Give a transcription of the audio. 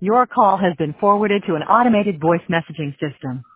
Your call has been forwarded to an automated voice messaging system.